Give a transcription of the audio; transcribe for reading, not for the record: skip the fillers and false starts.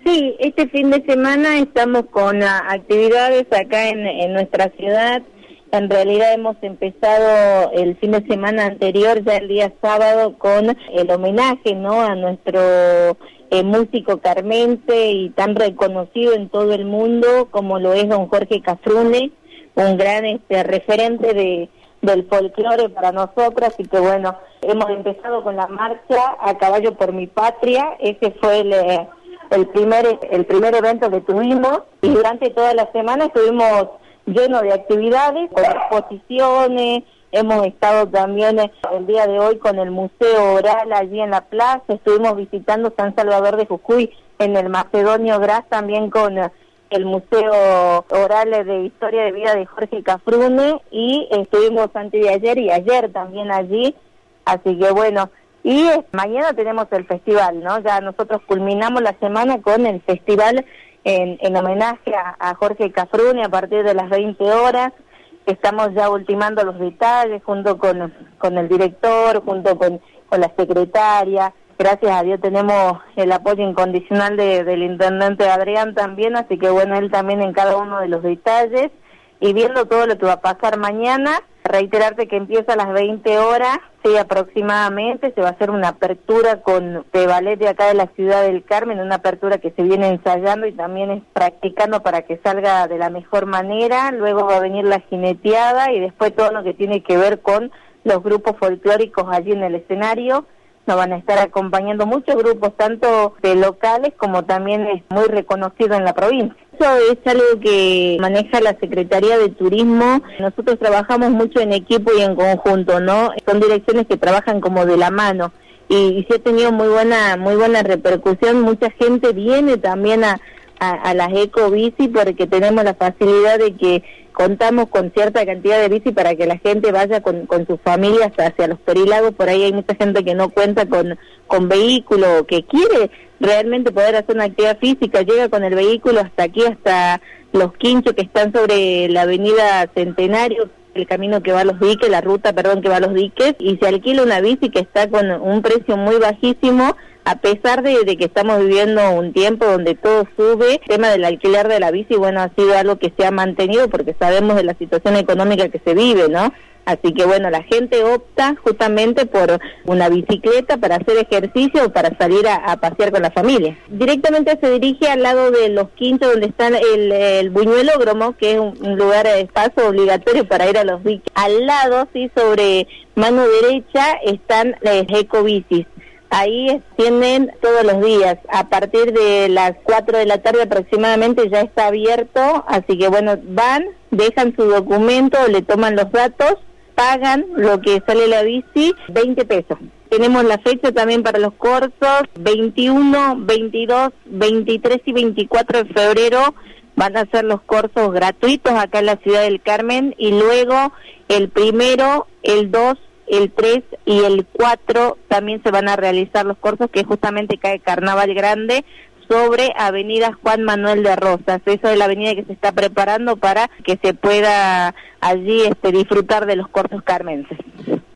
Sí, este fin de semana estamos con actividades acá en nuestra ciudad. En realidad hemos empezado el fin de semana anterior, ya el día sábado, con el homenaje, ¿no?, a nuestro músico carmense y tan reconocido en todo el mundo como lo es don Jorge Cafrune, un gran referente del folclore para nosotras. Y que bueno, hemos empezado con la marcha A Caballo por mi Patria. Ese fue el primer evento que tuvimos, y durante toda la semana estuvimos llenos de actividades, con exposiciones. Hemos estado también el día de hoy con el Museo Oral allí en la plaza. Estuvimos visitando San Salvador de Jujuy en el Macedonio Gras, también con el Museo Oral de Historia de Vida de Jorge Cafrune, y estuvimos antes de ayer y ayer también allí. Así que bueno, y mañana tenemos el festival, ¿no? Ya nosotros culminamos la semana con el festival en homenaje a Jorge Cafrune a partir de las 20 horas. Estamos ya ultimando los detalles junto con el director, junto con la secretaria. Gracias a Dios tenemos el apoyo incondicional del intendente Adrián también, así que bueno, él también en cada uno de los detalles, y viendo todo lo que va a pasar mañana. Reiterarte que empieza a las 20 horas, sí, aproximadamente. Se va a hacer una apertura con de ballet de acá de la ciudad del Carmen, una apertura que se viene ensayando y también es practicando para que salga de la mejor manera. Luego va a venir la jineteada y después todo lo que tiene que ver con los grupos folclóricos allí en el escenario. Nos van a estar acompañando muchos grupos, tanto de locales como también es muy reconocido en la provincia. Eso es algo que maneja la Secretaría de Turismo. Nosotros trabajamos mucho en equipo y en conjunto, ¿no? Son direcciones que trabajan como de la mano, y sí ha tenido muy buena repercusión. Mucha gente viene también a las ecobici porque tenemos la facilidad de que contamos con cierta cantidad de bici para que la gente vaya con sus familias hacia los perilagos. Por ahí hay mucha gente que no cuenta con vehículo, o que quiere realmente poder hacer una actividad física, llega con el vehículo hasta aquí, hasta Los Quinchos, que están sobre la avenida Centenario, el camino que va a los diques, la ruta, perdón, que va a los diques, y se alquila una bici que está con un precio muy bajísimo, a pesar de que estamos viviendo un tiempo donde todo sube. El tema del alquiler de la bici, bueno, ha sido algo que se ha mantenido porque sabemos de la situación económica que se vive, ¿no? Así que bueno, la gente opta justamente por una bicicleta para hacer ejercicio o para salir a pasear con la familia. Directamente se dirige al lado de Los Quinchos, donde está el Buñuelódromo, que es un lugar de paso obligatorio para ir a los diques. Al lado, sí, sobre mano derecha, están las ecobicis. Ahí tienen todos los días, a partir de las 4 de la tarde aproximadamente ya está abierto, así que bueno, van, dejan su documento, le toman los datos, pagan lo que sale la bici, 20 pesos. Tenemos la fecha también para los cursos, 21, 22, 23 y 24 de febrero van a ser los cursos gratuitos acá en la ciudad del Carmen, y luego el 1, el 2, el 3 y el 4 también se van a realizar los cursos, que justamente cae Carnaval Grande sobre Avenida Juan Manuel de Rosas. Esa es la avenida que se está preparando para que se pueda allí disfrutar de los cursos carmenses.